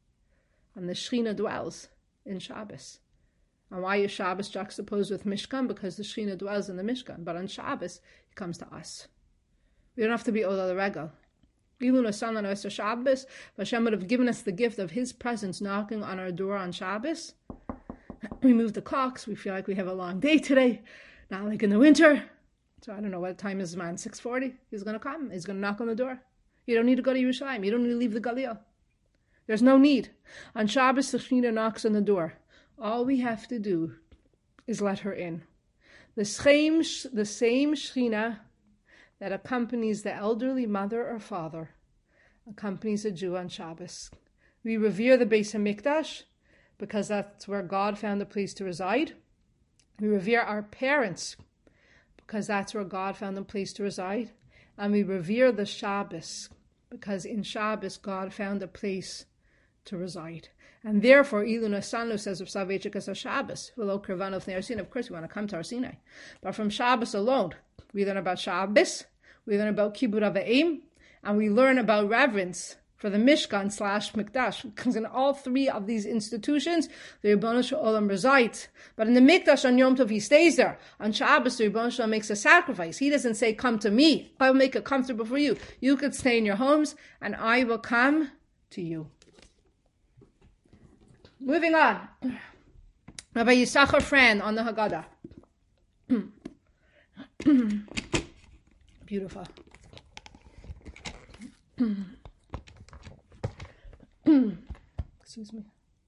and the Shekhinah dwells in Shabbos. And why is Shabbos juxtaposed with Mishkan? Because the Shekhinah dwells in the Mishkan. But on Shabbos, He comes to us. We don't have to be Ola L'Regal. Ilu Nasan Esa Shabbos, Hashem would have given us the gift of His presence knocking on our door on Shabbos. We move the clocks. We feel like we have a long day today. Not like in the winter. So I don't know what time is, man. 6:40. He's going to come. He's going to knock on the door. You don't need to go to Yerushalayim. You don't need to leave the Galil. There's no need. On Shabbos, the Shekhinah knocks on the door. All we have to do is let her in. The same Shekhinah that accompanies the elderly mother or father accompanies a Jew on Shabbos. We revere the Beis HaMikdash because that's where God found a place to reside. We revere our parents because that's where God found a place to reside. And we revere the Shabbos because in Shabbos God found a place to reside. And therefore, Ilu Nasanlu says of Soloveitchik as a Shabbos, of course we want to come to our Sinai. But from Shabbos alone, we learn about Shabbos, we learn about Kibbut Avim, and we learn about reverence for the Mishkan / Mikdash, because in all three of these institutions, the Ribono Shel Olam resides. But in the Mikdash on Yom Tov, he stays there. On Shabbos, the Ribono Shel Olam makes a sacrifice. He doesn't say, come to me. I will make it comfortable for you. You could stay in your homes, and I will come to you. Moving on. Rabbi Yisachar Frand on the Haggadah. Beautiful. Excuse me.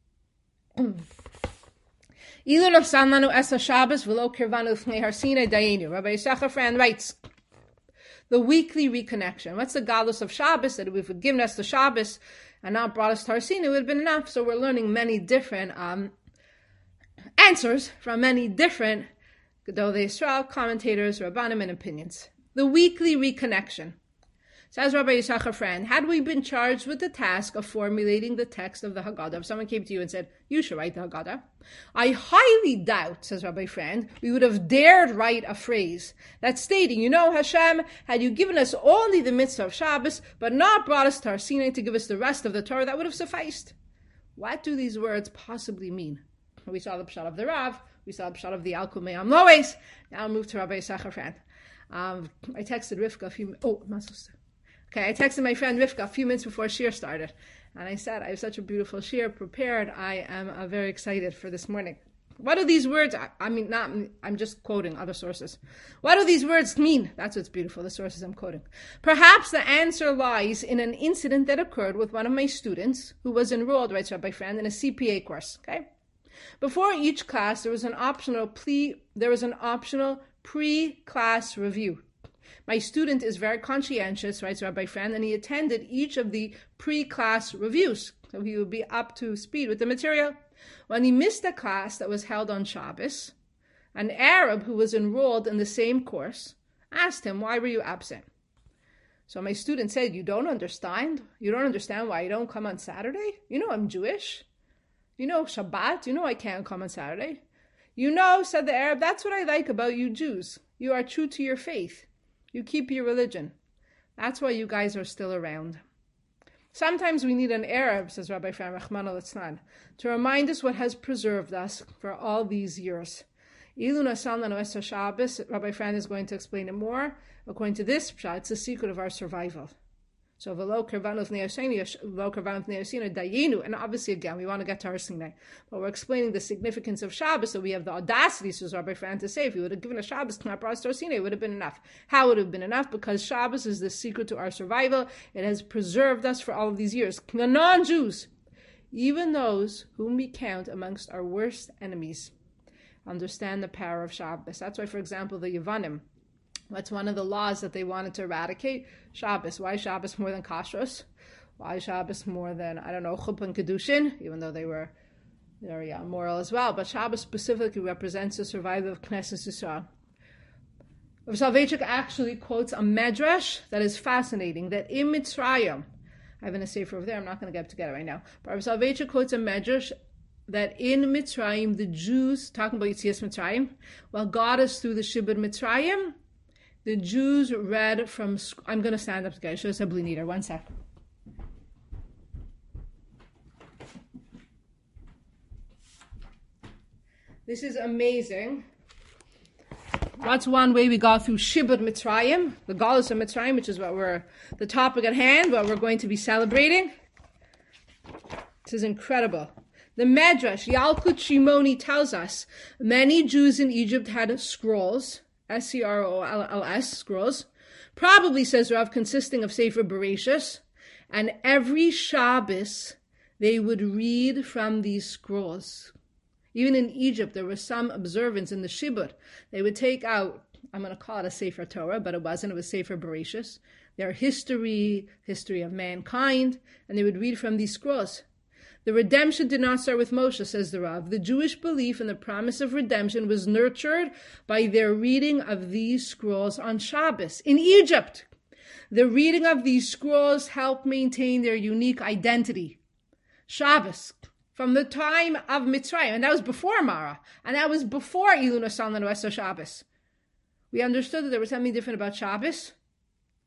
Ilun of Sanlanu Esa Shabbos v'lo kirvanu fnei harsine dayenu. Rabbi Yisachar Frand writes, the weekly reconnection. What's the godless of Shabbos? That if we've given us the Shabbos and not brought us to Harsina, it would have been enough. So we're learning many different answers from many different Gedolei Yisrael commentators, Rabbanim, and opinions. The weekly reconnection. Says Rabbi Yisachar Frand, had we been charged with the task of formulating the text of the Haggadah, if someone came to you and said, you should write the Haggadah, I highly doubt, says Rabbi Frand, we would have dared write a phrase that's stating, Hashem, had you given us only the mitzvah of Shabbos, but not brought us to Har Sinai to give us the rest of the Torah, that would have sufficed. What do these words possibly mean? We saw the pshat of the Rav, we saw the pshat of the Alkut Me'am Lois. Now I'll move to Rabbi Yisachar Frand. I texted Rivka I texted my friend Rivka a few minutes before Shir started. And I said, I have such a beautiful Shir prepared. I am very excited for this morning. What do these words, I'm just quoting other sources. What do these words mean? That's what's beautiful, the sources I'm quoting. Perhaps the answer lies in an incident that occurred with one of my students who was enrolled, writes Rabbi Frand, in a CPA course. Okay. Before each class, there was an optional pre-class review. My student is very conscientious, writes Rabbi Frand, and he attended each of the pre-class reviews, so he would be up to speed with the material. When he missed a class that was held on Shabbos, an Arab who was enrolled in the same course asked him, why were you absent? So my student said, you don't understand? You don't understand why you don't come on Saturday? I'm Jewish. Shabbat. I can't come on Saturday. Said the Arab, that's what I like about you Jews. You are true to your faith. You keep your religion. That's why you guys are still around. Sometimes we need an Arab, says Rabbi Frand Rachmana litzlan, to remind us what has preserved us for all these years. Ilun Asal Lanu Esa Shabbos, Rabbi Frand is going to explain it more. According to this pshat, it's the secret of our survival. So v'lo kirvanu fnei harsina dayenu, and obviously again we want to get to Har Sinai, but we're explaining the significance of Shabbos. So we have the audacity, says Rabbi Frand, to say if you would have given a Shabbos to not brought us to Har Sinai, it would have been enough. How would it have been enough? Because Shabbos is the secret to our survival. It has preserved us for all of these years. The non-Jews, even those whom we count amongst our worst enemies, understand the power of Shabbos. That's why, for example, the Yevanim, that's one of the laws that they wanted to eradicate. Shabbos. Why Shabbos more than Kashrus? Why Shabbos more than, Chuppah and Kedushin, even though they were very moral as well. But Shabbos specifically represents the survival of Knesset Yisrael. Rav Soloveitchik actually quotes a medrash that is fascinating, that in Mitzrayim, I have in a sefer over there, I'm not going to get up to get it right now, but Rav Soloveitchik quotes a medrash that in Mitzrayim, the Jews, talking about Yetzias Mitzrayim, while God is through the Shibud Mitzrayim, the Jews read from, I'm going to stand up again, show us a bliniter, 1 sec. This is amazing. That's one way we got through Shibud Mitzrayim, the Galus of Mitzrayim, which is the topic at hand, what we're going to be celebrating. This is incredible. The Medrash, Yalkut Shimoni, tells us many Jews in Egypt had scrolls, S-C-R-O-L-L-S, scrolls, probably, says Rav, consisting of Sefer Bereshis, and every Shabbos they would read from these scrolls. Even in Egypt, there was some observance in the Shibud. They would take out, I'm going to call it a Sefer Torah, but it wasn't, it was Sefer Bereshis, their history of mankind, and they would read from these scrolls. The redemption did not start with Moshe, says the Rav. The Jewish belief in the promise of redemption was nurtured by their reading of these scrolls on Shabbos in Egypt. The reading of these scrolls helped maintain their unique identity. Shabbos, from the time of Mitzrayim, and that was before Mara, and that was before Ilun Asal Lanu Esa Shabbos. We understood that there was something different about Shabbos,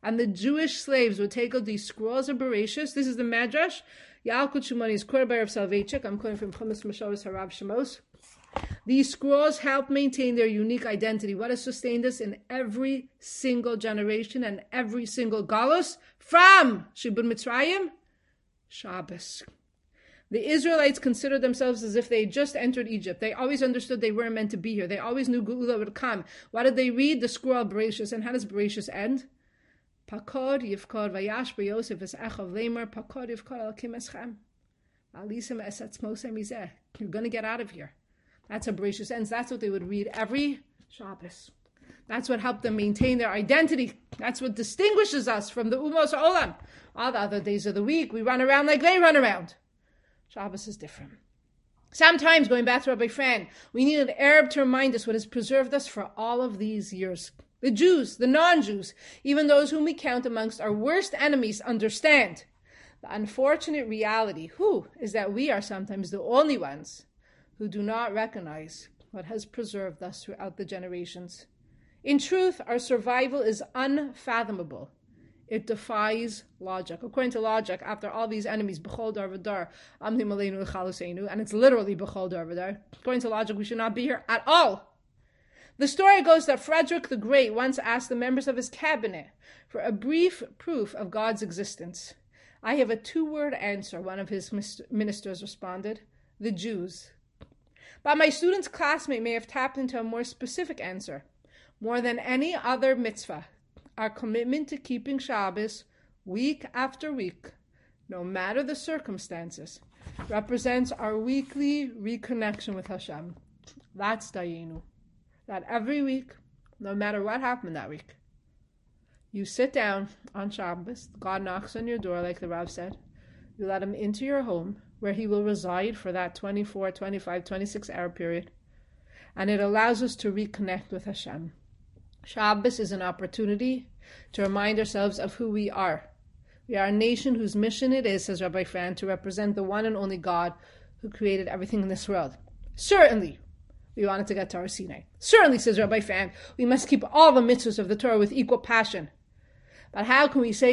and the Jewish slaves would take out these scrolls of Bereshis. This is the Madrash. Yalkut Shumani's Korbar of Salvechik. I'm coming from Chumash Mashavas Harav Shemos. These scrolls help maintain their unique identity. What has sustained us in every single generation and every single galus? From Shibud Mitzrayim, Shabbos. The Israelites considered themselves as if they had just entered Egypt. They always understood they weren't meant to be here. They always knew Geula would come. What did they read? The scroll Bereshis. And how does Bereshis end? Pakod yivkod vayash b'Yosef es echav lemer pakod yivkod al kim eschem alisem es atzmosem mizeh. You're going to get out of here. That's how Bereshis ends. That's what they would read every Shabbos. That's what helped them maintain their identity. That's what distinguishes us from the Umos Olam. All the other days of the week, we run around like they run around. Shabbos is different. Sometimes, going back to Rabbi Fran, we need an Arab to remind us what has preserved us for all of these years. The Jews, the non-Jews, even those whom we count amongst our worst enemies, understand. The unfortunate reality, is that we are sometimes the only ones who do not recognize what has preserved us throughout the generations. In truth, our survival is unfathomable. It defies logic. According to logic, after all these enemies, B'chol dar v'dar, amnim aleinu l'chaluseinu, and it's literally B'chol dar v'dar. According to logic, we should not be here at all. The story goes that Frederick the Great once asked the members of his cabinet for a brief proof of God's existence. I have a 2-word answer, one of his ministers responded: the Jews. But my student's classmate may have tapped into a more specific answer. More than any other mitzvah, our commitment to keeping Shabbos week after week, no matter the circumstances, represents our weekly reconnection with Hashem. That's Dayenu. That every week, no matter what happened that week, you sit down on Shabbos, God knocks on your door, like the Rav said, you let him into your home, where he will reside for that 24, 25, 26-hour period, and it allows us to reconnect with Hashem. Shabbos is an opportunity to remind ourselves of who we are. We are a nation whose mission it is, says Rabbi Fran, to represent the one and only God who created everything in this world. Certainly, we wanted to get to our Sinai. Certainly, says Rabbi Fran, we must keep all the mitzvahs of the Torah with equal passion. But how can we say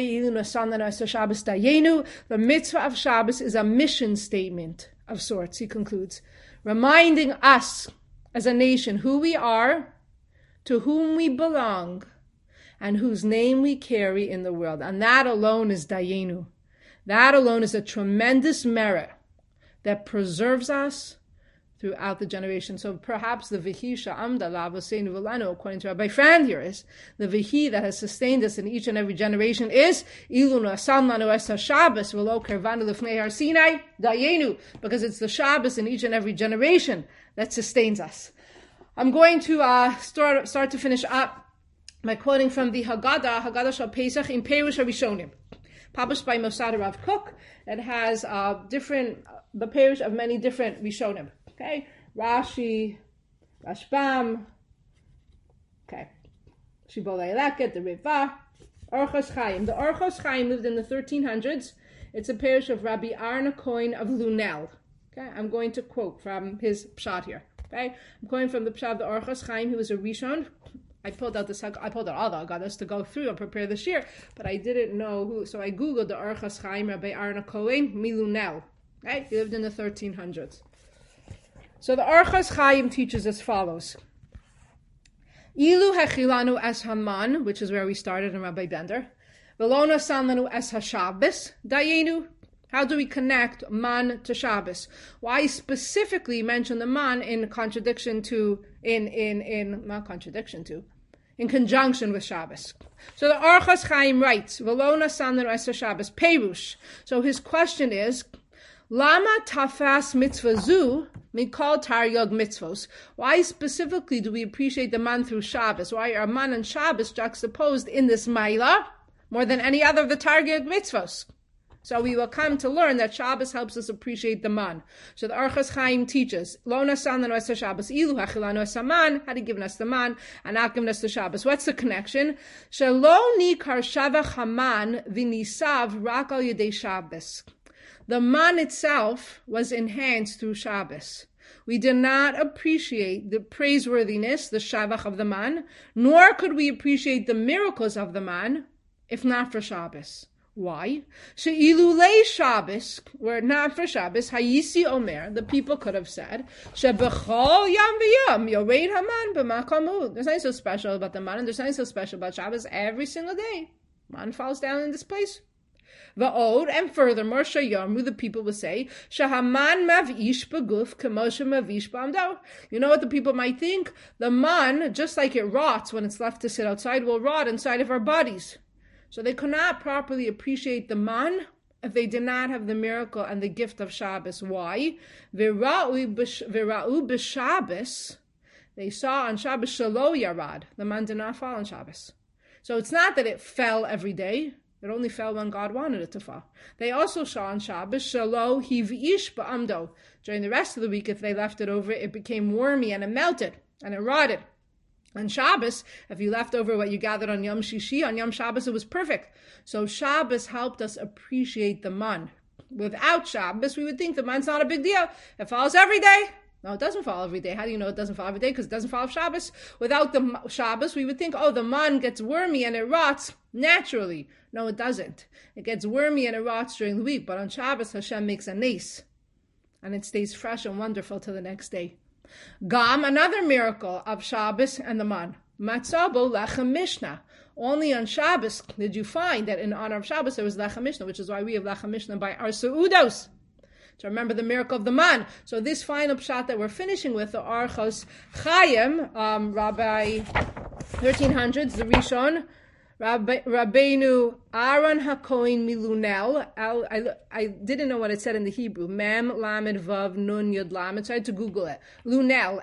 the mitzvah of Shabbos is a mission statement of sorts, he concludes, reminding us as a nation who we are, to whom we belong, and whose name we carry in the world. And that alone is Dayenu. That alone is a tremendous merit that preserves us throughout the generation. So perhaps the Vihi Sha'amda La'avoseinu V'lanu, according to Rabbi Fran here, is the Vihi that has sustained us in each and every generation is Ilu Nasan Lanu Es HaShabbos V'lo Kervanu L'fnei Har Sinai Dayenu, because it's the Shabbos in each and every generation that sustains us. I'm going to start to finish up by quoting from the Haggadah Shal Pesach in Perush HaRishonim, published by Mosad Rav Kook. It has the Perush of many different Rishonim. Okay, Rashi, Rashbam, Shibolei Leket, the Riva, Orchos Chaim. The Orchos Chaim lived in the 1300s. It's a parish of Rabbi Arna Cohen of Lunel. Okay, I'm going to quote from his pshat here. Okay, I'm quoting from the pshat of the Orchos Chaim. He was a Rishon. I pulled out all the Haggadahs to go through and prepare this year, but I didn't know who, so I googled the Orchos Chaim, Rabbi Arna Cohen, Milunel. Okay, he lived in the 1300s. So the Orchos Chaim teaches as follows. Ilu hechilanu es haman, which is where we started in Rabbi Bender. Velona sanlanu es haShabbos dayenu. How do we connect man to Shabbos? Why specifically mention the man in conjunction with Shabbos? So the Orchos Chaim writes, Velona sanlanu es haShabbos perush. So his question is, Lama tafas mitzvah zu mikol taryog mitzvos. Why specifically do we appreciate the man through Shabbos? Why are man and Shabbos juxtaposed in this Maila more than any other of the taryog mitzvos? So we will come to learn that Shabbos helps us appreciate the man. So the Orchos Chaim teaches, Lo nasan lanu es Shabbos ilu hachilanu es haman, had he given us the man and not given us the Shabbos. What's the connection? Shelo nikar shavach haman v'nisav rak al yedei Shabbos. The man itself was enhanced through Shabbos. We did not appreciate the praiseworthiness, the shavach of the man, nor could we appreciate the miracles of the man if not for Shabbos. Why? She'ilulei Shabbos, were it not for Shabbos, Hayisi Omer, the people could have said, Shebechol Yam V'Yam, Yoreid Haman b'Makamu. There's nothing so special about the man, and there's nothing so special about Shabbos every single day. Man falls down in this place. Va'od, and furthermore, Shayamu, the people would say, Shahaman Mavish Beguf, Kamosha Mavish Bamdo. You know what the people might think? The man, just like it rots when it's left to sit outside, will rot inside of our bodies. So they could not properly appreciate the man if they did not have the miracle and the gift of Shabbos. Why? Vira'u b'Shabbos. They saw on Shabbos Shalo Yarad. The man did not fall on Shabbos. So it's not that it fell every day. It only fell when God wanted it to fall. They also saw on Shabbos Shalo Hiv'ish ba'amdo. During the rest of the week, if they left it over, it became wormy and it melted and it rotted. On Shabbos, if you left over what you gathered on Yom Shishi, on Yom Shabbos, it was perfect. So Shabbos helped us appreciate the man. Without Shabbos, we would think the man's not a big deal. It falls every day. No, it doesn't fall every day. How do you know it doesn't fall every day? Because it doesn't fall on Shabbos. Without the Shabbos, we would think, oh, the man gets wormy and it rots naturally. No, it doesn't. It gets wormy and it rots during the week. But on Shabbos, Hashem makes a nes. And it stays fresh and wonderful till the next day. Gam, another miracle of Shabbos and the man. Matzabo lechem mishnah. Only on Shabbos did you find that in honor of Shabbos there was lechem mishnah, which is why we have lechem mishnah by our seudos, to remember the miracle of the man. So this final pshat that we're finishing with, the Archos Chaim, Rabbi 1300s, the Rishon, Rabbeinu Aaron HaKohen Milunel. I didn't know what it said in the Hebrew. Mem Lamed Vav Nun Yud Lamed. So I had to Google it. Lunel,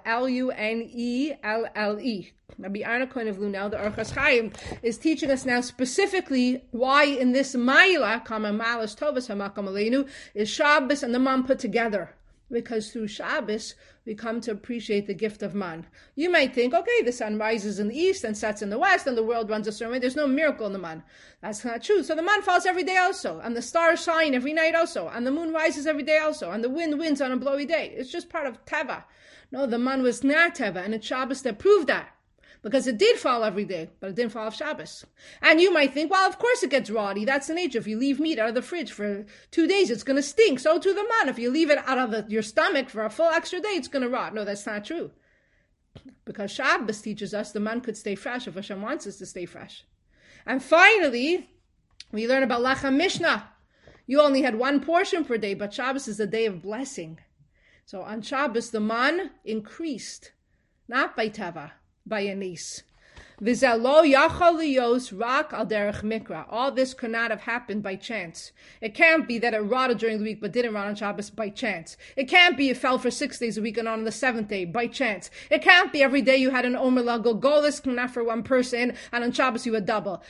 Lunelle. Rabbi Aaron HaKohen of Lunel, the Archos Chaim, is teaching us now specifically why in this Maila, Kama Malas Tovas Hamakam Aleinu, is Shabbos and the man put together. Because through Shabbos, we come to appreciate the gift of man. You might think, okay, the sun rises in the east and sets in the west, and the world runs a certain way. There's no miracle in the man. That's not true. So the man falls every day also, and the stars shine every night also, and the moon rises every day also, and the wind winds on a blowy day. It's just part of Teva. No, the man was not Teva, and it's Shabbos that proved that. Because it did fall every day, but it didn't fall off Shabbos. And you might think, well, of course it gets rotty. That's the nature. If you leave meat out of the fridge for 2 days, it's going to stink. So too the man. If you leave it out of your stomach for a full extra day, it's going to rot. No, that's not true. Because Shabbos teaches us the man could stay fresh if Hashem wants us to stay fresh. And finally, we learn about Lechem Mishnah. You only had one portion per day, but Shabbos is a day of blessing. So on Shabbos, the man increased, not by Teva, by a nes. V'zelo yachal liyos rak al derech mikra. All this could not have happened by chance. It can't be that it rotted during the week but didn't rot on Shabbos by chance. It can't be it fell for 6 days a week and on the 7th day by chance. It can't be every day you had an omer lagolgolis, not for one person, and on Shabbos you had double.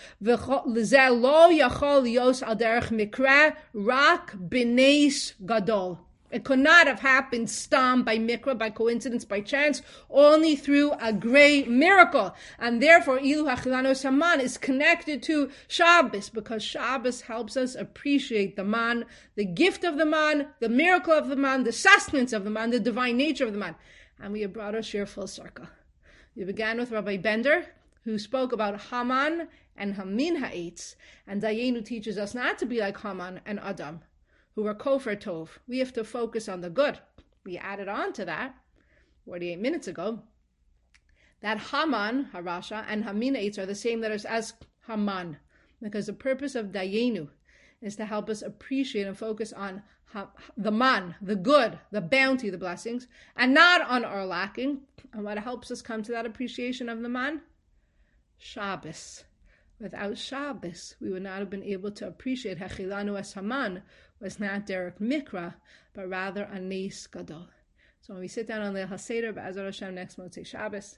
V'zelo yachal liyos al derech mikra rak b'neis gadol. It could not have happened stam by mikra, by coincidence, by chance, only through a great miracle. And therefore, Ilu Hachilanos Haman is connected to Shabbos, because Shabbos helps us appreciate the man, the gift of the man, the miracle of the man, the sustenance of the man, the divine nature of the man. And we have brought our share full circle. We began with Rabbi Bender, who spoke about Haman and Hamin Ha'etz, and Dayenu teaches us not to be like Haman and Adam, who are kofar tov. We have to focus on the good. We added on to that 48 minutes ago that Haman, Harasha, and Hamin Ha'etz are the same letters as Haman, because the purpose of Dayenu is to help us appreciate and focus on the man, the good, the bounty, the blessings, and not on our lacking. And what helps us come to that appreciation of the man? Shabbos. Without Shabbos, we would not have been able to appreciate Hechilanu es Haman was not Derek Mikra, but rather a Nes Gadol. So when we sit down on the Haseder, B'Ezras Hashem, next Motzei Shabbos,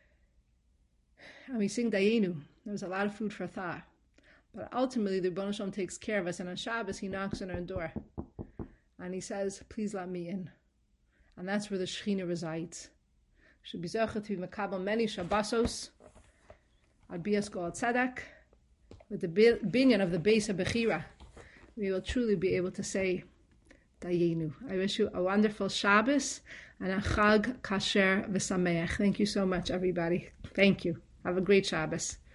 and we sing Dayenu, there's a lot of food for thought. But ultimately, the Rebbeinu Shalom takes care of us, and on Shabbos, he knocks on our door, and he says, please let me in. And that's where the Shekhinah resides. Should be Zocher to be Mekabel many Shabbosos, Abiyas Goal Tzedek, with the binyan of the base of Bechira, we will truly be able to say Dayenu. I wish you a wonderful Shabbos and a Chag Kasher V'Sameach. Thank you so much, everybody. Thank you. Have a great Shabbos.